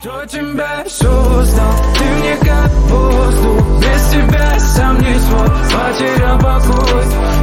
Кто тебя создал? Ты мне как воздух. Без тебя сам не свой, потерял покой.